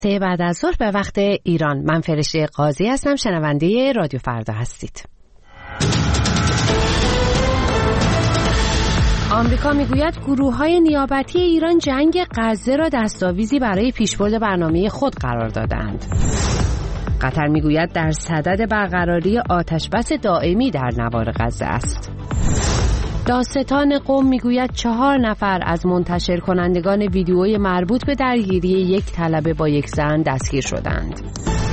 بعد از ظهر به وقت ایران. من فرشته قاضی هستم، شنونده رادیو فردا هستید. آمریکا میگوید گروه‌های نیابتی ایران جنگ غزه را دستاویزی برای پیشبرد برنامه خود قرار دادند. قطر میگوید در صدد برقراری آتشبس دائمی در نوار غزه است. داستان قم میگوید 4 نفر از منتشر کنندگان ویدیوی مربوط به درگیری یک طلبه با یک زن دستگیر شدند.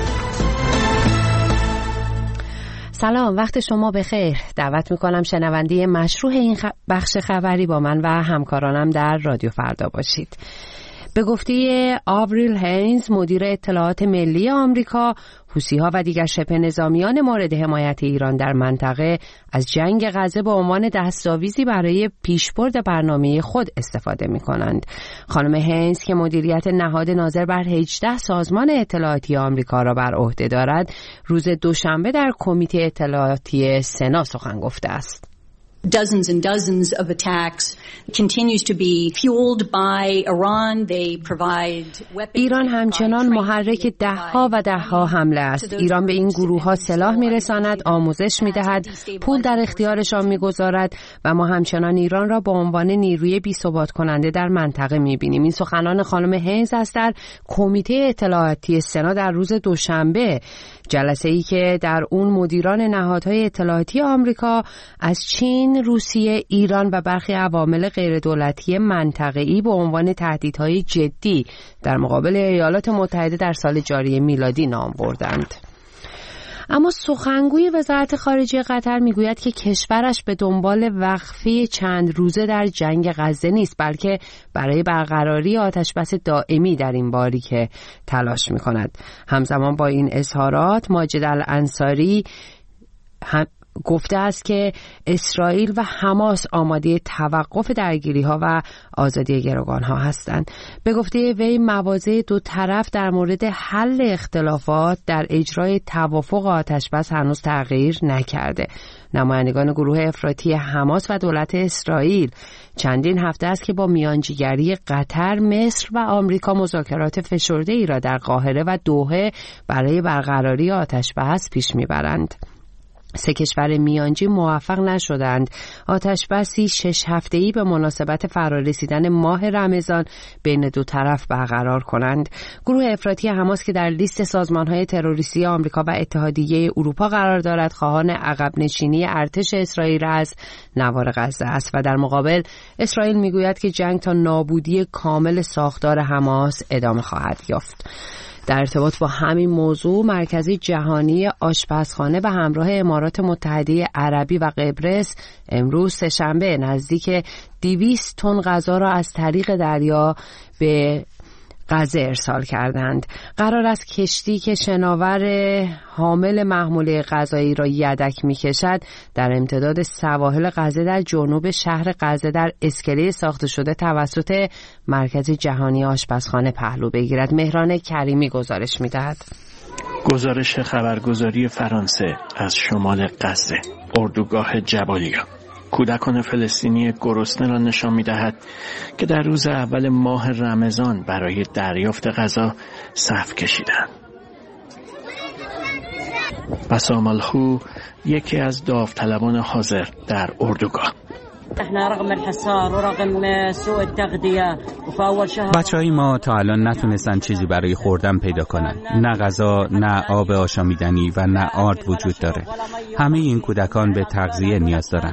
سلام، وقت شما بخیر. دعوت میکنم شنونده مشروع این بخش خبری با من و همکارانم در رادیو فردا باشید. به گفته آوریل هینز، مدیر اطلاعات ملی آمریکا، حوثی‌ها و دیگر شبه نظامیان مورد حمایت ایران در منطقه از جنگ غزه به عنوان دستاویزی برای پیشبرد برنامه خود استفاده می‌کنند. خانم هینز که مدیریت نهاد ناظر بر 18 سازمان اطلاعاتی آمریکا را بر عهده دارد، روز دوشنبه در کمیته اطلاعاتی سنا سخن گفته است. Dozens and dozens of attacks continues to be fueled by Iran. They provide weapons. ایران همچنان محرک ده‌ها و ده‌ها حمله است. ایران به این گروه‌ها سلاح می‌رساند، آموزش می‌دهد، پول در اختیارشان می‌گذارد و ما همچنان ایران را به عنوان نیروی بی‌ثبات کننده در منطقه می‌بینیم. این سخنان خانم هینز است در کمیته اطلاعاتی سنا در روز دوشنبه، جلسه‌ای که در اون مدیران نهادهای اطلاعاتی آمریکا از چین، روسیه، ایران و برخی عوامل غیردولتی منطقه‌ای به عنوان تهدیدهای جدی در مقابل ایالات متحده در سال جاری میلادی نام بردند. اما سخنگوی وزارت خارجه قطر میگوید که کشورش به دنبال وقفه چند روزه در جنگ غزه نیست، بلکه برای برقراری آتشبس دائمی در این باریکه تلاش میکند. همزمان با این اظهارات، ماجد الانصاری گفته است که اسرائیل و حماس آماده توقف درگیری‌ها و آزادی گروگان‌ها هستند. به گفته وی، مواضع دو طرف در مورد حل اختلافات در اجرای توافق آتشبس هنوز تغییر نکرده. نمایندگان گروه افراطی حماس و دولت اسرائیل چندین هفته است که با میانجیگری قطر، مصر و آمریکا مذاکرات فشرده‌ای را در قاهره و دوحه برای برقراری آتشبس پیش می‌برند. 3 کشور میانجی موفق نشدند آتشبسی 6 هفته‌ای به مناسبت فرارسیدن ماه رمضان بین دو طرف برقرار کنند. گروه افراطی حماس که در لیست سازمان‌های تروریستی آمریکا و اتحادیه اروپا قرار دارد، خواهان عقب نشینی ارتش اسرائیل از نوار غزه است و در مقابل اسرائیل میگوید که جنگ تا نابودی کامل ساختار حماس ادامه خواهد یافت. در ارتباط با همین موضوع، مرکز جهانی آشپزخانه به همراه امارات متحده عربی و قبرس امروز سه‌شنبه نزدیک 200 تن غذا را از طریق دریا به غزه ارسال کردند. قرار است کشتی که شناور حامل محموله غذایی را یدک می‌کشد در امتداد سواحل غزه در جنوب شهر غزه در اسکله ساخته شده توسط مرکز جهانی آشپزخانه پهلو بگیرد. مهران کریمی گزارش می‌دهد. گزارش خبرگزاری فرانسه از شمال غزه، اردوگاه جبالیا، کودکان فلسطینی گرسنه را نشان می‌دهد که در روز اول ماه رمضان برای دریافت غذا صف کشیدند. بسام الخو، یکی از داوطلبان حاضر در اردوگاه: بچه‌های ما تا الان نتونستن چیزی برای خوردن پیدا کنن. نه غذا، نه آب آشامیدنی و نه آرد وجود داره. همه این کودکان به تغذیه نیاز دارن.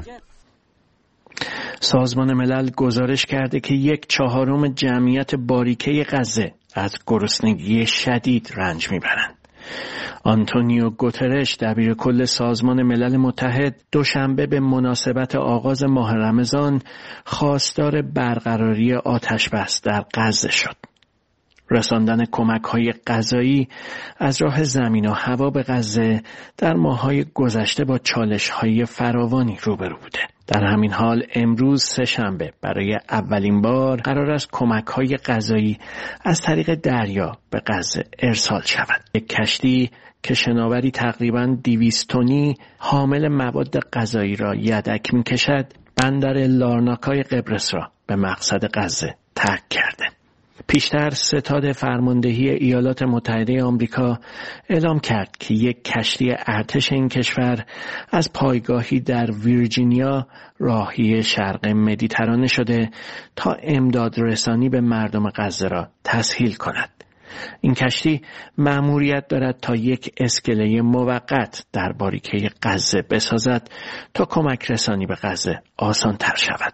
سازمان ملل گزارش کرده که 1/4 جمعیت باریکه غزه از گرسنگی شدید رنج میبرند. آنتونیو گوترش، دبیر کل سازمان ملل متحد، دوشنبه به مناسبت آغاز ماه رمضان خواستار برقراری آتشبس در غزه شد. رساندن کمک‌های غذایی از راه زمین و هوا به غزه در ماه‌های گذشته با چالش‌های فراوانی روبرو بوده. در همین حال امروز سه‌شنبه برای اولین بار قرار است کمک‌های غذایی از طریق دریا به غزه ارسال شود. یک کشتی که شناوری تقریباً 200 تنی حامل مواد غذایی را یدک می‌کشد، بندر لارناکای قبرس را به مقصد غزه ترک کرده. پیشتر ستاد فرماندهی ایالات متحده آمریکا اعلام کرد که یک کشتی ارتش این کشور از پایگاهی در ویرجینیا راهی شرق مدیترانه شده تا امداد رسانی به مردم غزه را تسهیل کند. این کشتی مأموریت دارد تا یک اسکله موقت در باریکه غزه بسازد تا کمک رسانی به غزه آسان تر شود.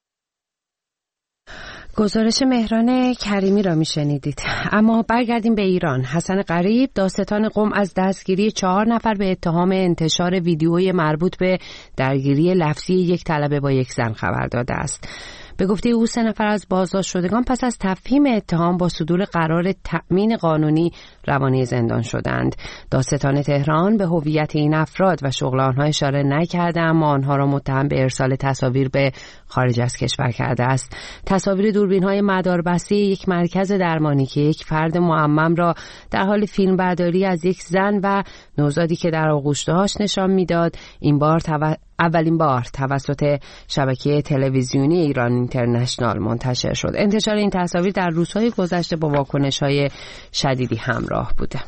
گزارش مهران کریمی را میشنیدید. اما برگردیم به ایران. حسن قریب داستان قم از دستگیری 4 نفر به اتهام انتشار ویدیوی مربوط به درگیری لفظی یک طلبه با یک زن خبر داده است. به گفته او 3 نفر از بازداشت شدگان پس از تفهیم اتهام با صدور قرار تأمین قانونی روانه زندان شدند. دادستان تهران به هویت این افراد و شغل آنها اشاره نکرده، اما آنها را متهم به ارسال تصاویر به خارج از کشور کرده است. تصاویر دوربین‌های مداربسته یک مرکز درمانی که یک فرد معمم را در حال فیلمبرداری از یک زن و نوزادی که در آغوش داشت نشان میداد. این بار اولین بار توسط شبکه تلویزیونی ایران اینترنشنال منتشر شد. انتشار این تصاویر در روزهای گذشته با واکنش‌های شدیدی همراه بوده.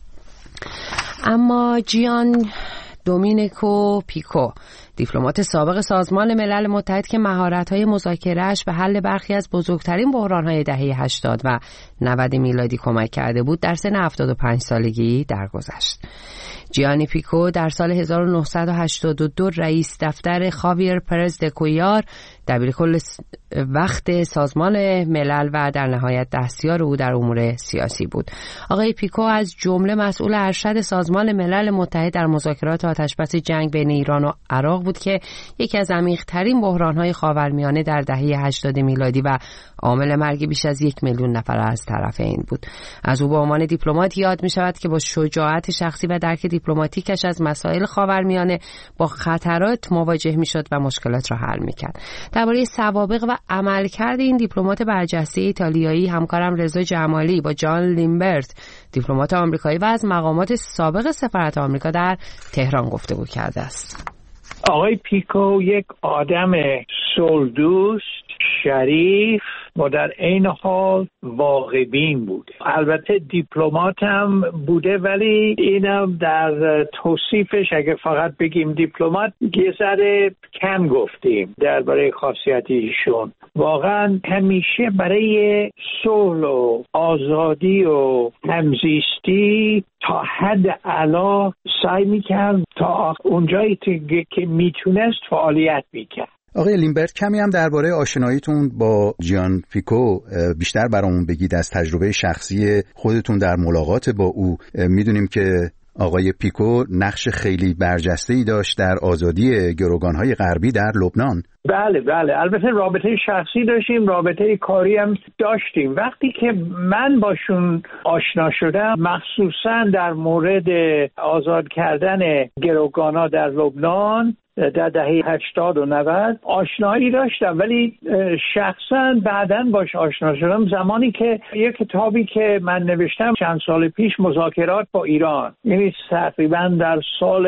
اما جیان دومینیکو پیکو، دیپلمات سابق سازمان ملل متحد که مهارت‌های مذاکره‌اش به حل برخی از بزرگترین بحران‌های دهه 80 و 90 میلادی کمک کرده بود، در سن 75 سالگی درگذشت. جیانی پیکو در سال 1982 رئیس دفتر خاویر پرز دکویار، دبیرکل وقت سازمان ملل و در نهایت دستیار او در امور سیاسی بود. آقای پیکو از جمله مسئول ارشد سازمان ملل متحد در مذاکرات آتشبس جنگ بین ایران و عراق بود که یکی از عمیق‌ترین بحران‌های خاورمیانه در دهه 80 میلادی و عامل مرگ بیش از 1 میلیون نفر از طرفین بود. از او به عنوان دیپلمات یاد می‌شود که با شجاعت شخصی و درک دیپلماتیکش از مسائل خاورمیانه با خطرات مواجه می‌شد و مشکلات را حل می‌کرد. درباره سوابق و عملکرد این دیپلمات برجسته ایتالیایی همکارم رضا جمالی با جان لیمبرت، دیپلمات آمریکایی و از مقامات سابق سفارت آمریکا در تهران گفتگو کرده است. آقای پیکو یک آدم صلح‌دوست، شریف و در عین حال واقع‌بین بود. البته دیپلمات هم بوده، ولی اینم در توصیفش اگه فقط بگیم دیپلمات یه ذره کم گفتیم درباره خاصیت ایشون. واقعا همیشه برای صلح و آزادی و همزیستی تا حد اعلی سعی می‌کرد، تا اونجایی که میتونست فعالیت می‌کرد. آقای لیمبرت، کمی هم درباره آشناییتون با جیان پیکو بیشتر برامون بگید از تجربه شخصی خودتون در ملاقات با او. میدونیم که آقای پیکو نقش خیلی برجسته‌ای داشت در آزادی گروگان‌های غربی در لبنان. بله، البته رابطه شخصی داشتیم، رابطه کاری هم داشتیم. وقتی که من باشون آشنا شدم، مخصوصا در مورد آزاد کردن گروگان‌ها در لبنان در دهه 80 و 90 آشنایی داشتم، ولی شخصا بعداً باش آشنا شدم زمانی که یک کتابی که من نوشتم چند سال پیش، مذاکرات با ایران، یعنی تقریبا در سال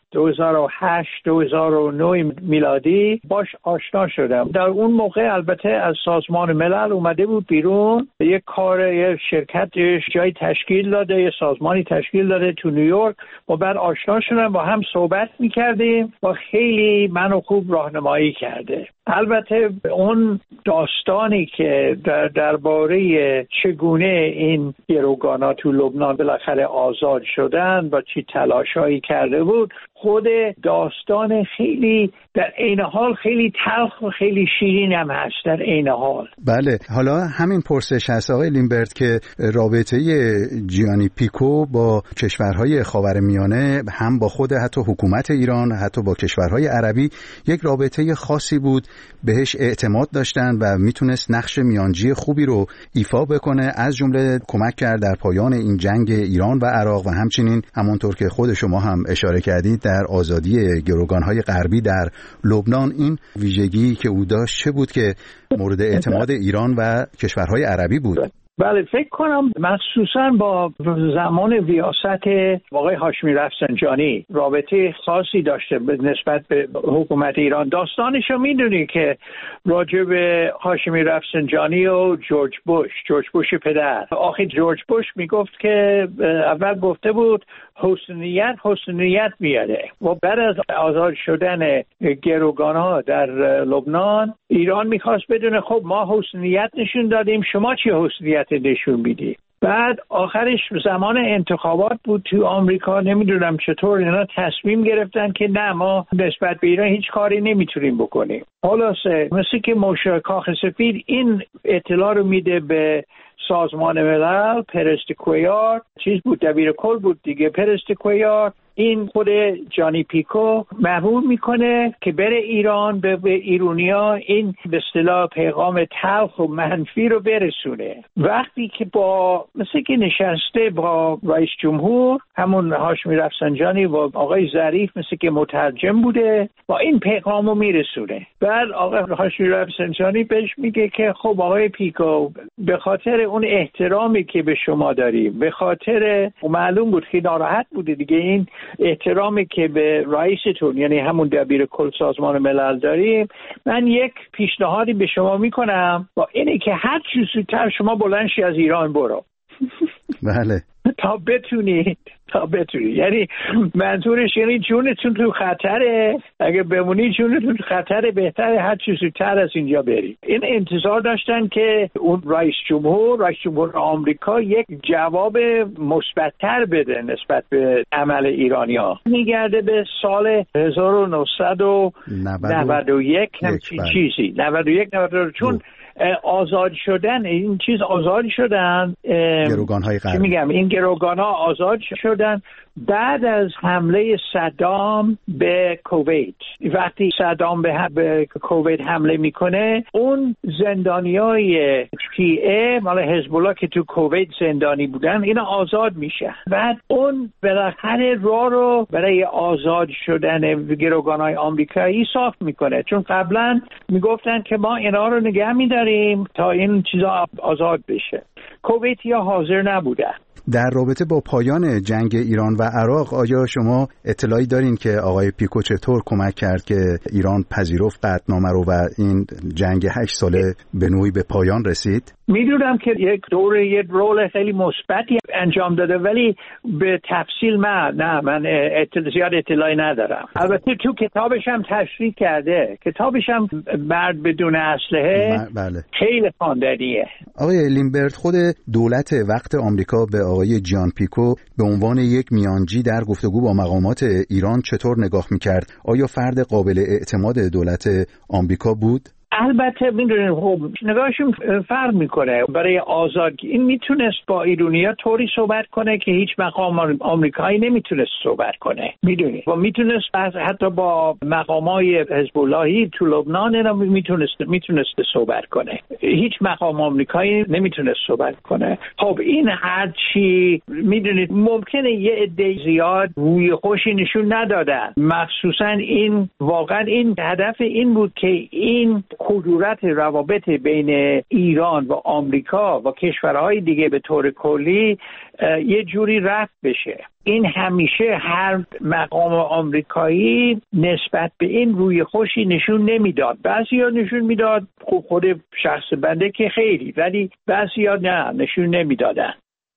2008-2009 میلادی باش آشنا شدم. در اون موقع البته از سازمان ملل اومده بود بیرون، یک شرکت جای تشکیل داده، یک سازمانی تشکیل داده تو نیویورک، و بعد آشنا شدم، با هم صحبت می‌کردیم و خیلی منو خوب راهنمایی کرده. البته اون داستانی که درباره چگونه این گروگانا تو لبنان بالاخره آزاد شدن و چی تلاشایی کرده بود، خود داستان خیلی در عین حال خیلی تلخ و خیلی شیرین هم هست در عین حال. بله، حالا همین پرسش هست آقای لیمبرت که رابطه جیانی پیکو با کشورهای خاورمیانه، هم با خود حتی حکومت ایران، حتی با کشورهای عربی، یک رابطه خاصی بود، بهش اعتماد داشتن و میتونست نقش میانجی خوبی رو ایفا بکنه، از جمله کمک کرد در پایان این جنگ ایران و عراق و همچنین همونطور که خود شما هم اشاره کردید در آزادی گروگانهای غربی در لبنان. این ویژگی که او داشت چه بود که مورد اعتماد ایران و کشورهای عربی بود؟ بله، فکر کنم مخصوصا با زمان ریاست آقای هاشمی رفسنجانی رابطه خاصی داشته نسبت به حکومت ایران. داستانشو میدونی که راجع به هاشمی رفسنجانی و جورج بوش پدر، آخه جورج بوش میگفت که اول گفته بود حسنیت میاره و بعد از آزاد شدن گروگان‌ها در لبنان ایران میخواست بدونه خب ما حسنیت نشون دادیم، شما چی حسنیت نشون میدی؟ بعد آخرش زمان انتخابات بود تو آمریکا، نمیدونم چطور اینا تصمیم گرفتن که نه ما نسبت به ایران هیچ کاری نمیتونیم بکنیم. خلاصه مثل که موشه کاخ سفید این اطلاع رو میده به سازمان ملل، پرست کویار چیز بود، دبیر کل بود دیگه، پرست کویار این خود جانی پیکو مأمور میکنه که بره ایران به ایرانیا این به اصطلاح پیغام تلخ و منفی رو برسونه. وقتی که با مثل که نشسته با رئیس جمهور همون هاشمی رفسنجانی و آقای ظریف مثل که مترجم بوده با این پیغام رو میرسونه. بعد آقای هاشمی رفسنجانی بهش میگه که خب آقای پیکو به خاطر اون احترامی که به شما داریم، به خاطر معلوم بود که ناراحت بوده دیگه، این احترامی که به رئیستون یعنی همون دبیر کل سازمان ملل داریم، من یک پیشنهادی به شما میکنم با اینه که هر چیز زودتر شما بلندشی از ایران برو. بله. تا بتونید یعنی منظورش یعنی جونتون تو خطره، اگه بمونی جونتون تو خطره، بهتره هر چیز زودتر از اینجا برید. این انتظار داشتن که اون رئیس جمهور آمریکا یک جواب مثبت‌تر بده نسبت به عمل ایرانی‌ها. میگرده به سال 1991 همچین چیزی، 91 چون آزاد شدن این چیز آزاد شدن گروگان‌های غربی، میگم این گروگان‌ها آزاد شدن بعد از حمله صدام به کویت. وقتی صدام به کویت حمله میکنه اون زندانیای شیعه مال حزب الله که تو کویت زندانی بودن اینا آزاد میشه. بعد اون بالاخره راه رو برای آزاد شدن گروگان‌های آمریکایی صاف میکنه، چون قبلا میگفتن که ما اینا رو نگه میداریم تا این چیزا آزاد بشه. کویتیا حاضر نبودن. در رابطه با پایان جنگ ایران و عراق آیا شما اطلاعی دارین که آقای پیکو چطور کمک کرد که ایران پذیرفت قطعنامه رو و این جنگ 8 ساله به نوعی به پایان رسید؟ میدونم که یک رول خیلی مثبتی انجام داده، ولی به تفصیل من زیاد اطلاعی ندارم. البته تو کتابش هم تشریح کرده، کتابش هم مرد بدون اسلحه بله. خیلی خواندنیه. آقای لیمبرت، خود دولت وقت آمریکا به آقای جان پیکو به عنوان یک میانجی در گفتگو با مقامات ایران چطور نگاه میکرد؟ آیا فرد قابل اعتماد دولت آمریکا بود؟ البته میدونید خب نگاهشون فرق میکنه. برای آزادی این میتونست با ایرانیا طوری صحبت کنه که هیچ مقام آمریکایی نمیتونست صحبت کنه، میدونید، و میتونست حتی با مقامای حزب اللهی تو لبنان اینا میتونست صحبت کنه. هیچ مقام آمریکایی نمیتونست صحبت کنه. خب این هرچی میدونید ممکنه یه عده زیاد روی خوشی نشون ندادن، مخصوصا این واقعا این هدف این بود که این کدورت روابط بین ایران و آمریکا و کشورهای دیگه به طور کلی یه جوری رفع بشه. این همیشه هر مقام آمریکایی نسبت به این روی خوشی نشون نمیداد. بعضیا نشون میداد، خود شخص بنده که خیلی، ولی بعضیا نه، نشون نمیدادن.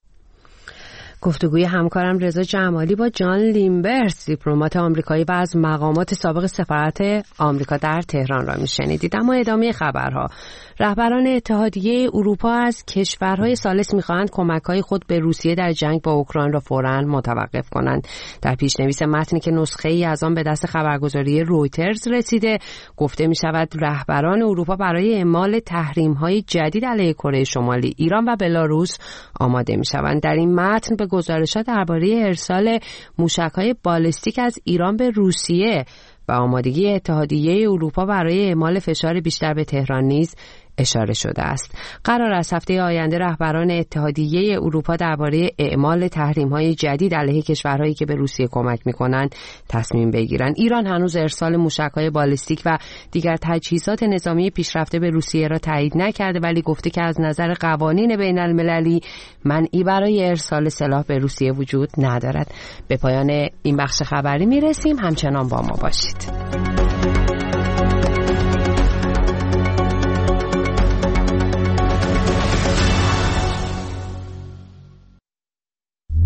گفتگوی همکارم رضا جمالی با جان لیمبرت، دیپلمات آمریکایی و از مقامات سابق سفارت آمریکا در تهران را میشنیدید. اما ادامه خبرها. رهبران اتحادیه اروپا از کشورهای ثالث می‌خواهند کمک‌های خود به روسیه در جنگ با اوکراین را فوراً متوقف کنند. در پیش‌نویس متنی که نسخه‌ای از آن به دست خبرگزاری رویترز رسیده، گفته می‌شود رهبران اروپا برای اعمال تحریم‌های جدید علیه کره شمالی، ایران و بلاروس آماده می‌شوند. در این متن به گزارشات درباره ارسال موشک‌های بالستیک از ایران به روسیه و آمادگی اتحادیه اروپا برای اعمال فشار بیشتر به تهران نیز اشاره شده است. قرار است هفته آینده رهبران اتحادیه اروپا درباره اعمال تحریم‌های جدید علیه کشورهایی که به روسیه کمک می‌کنند تصمیم بگیرند. ایران هنوز ارسال موشک‌های بالیستیک و دیگر تجهیزات نظامی پیشرفته به روسیه را تایید نکرده، ولی گفته که از نظر قوانین بین‌المللی منعی برای ارسال سلاح به روسیه وجود ندارد. به پایان این بخش خبری میرسیم. همچنان با ما باشید.